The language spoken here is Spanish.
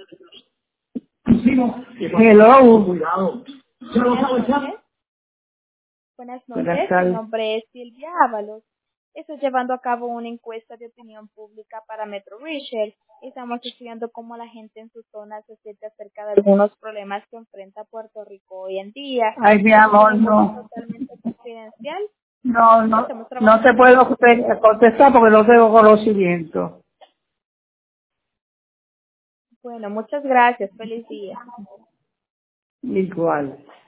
Hello. Buenas Buenas noches, mi tardes. nombre es Silvia Ábalos. Estoy llevando a cabo una encuesta de opinión pública para Metro Research. Estamos estudiando cómo la gente en su zona se siente acerca de algunos problemas que enfrenta Puerto Rico hoy en día. Ay, mi Esta es amor, una encuesta no. totalmente confidencial. Estamos No te trabajando. puedo contestar porque no tengo conocimiento. Bueno, muchas gracias. Feliz día. Igual.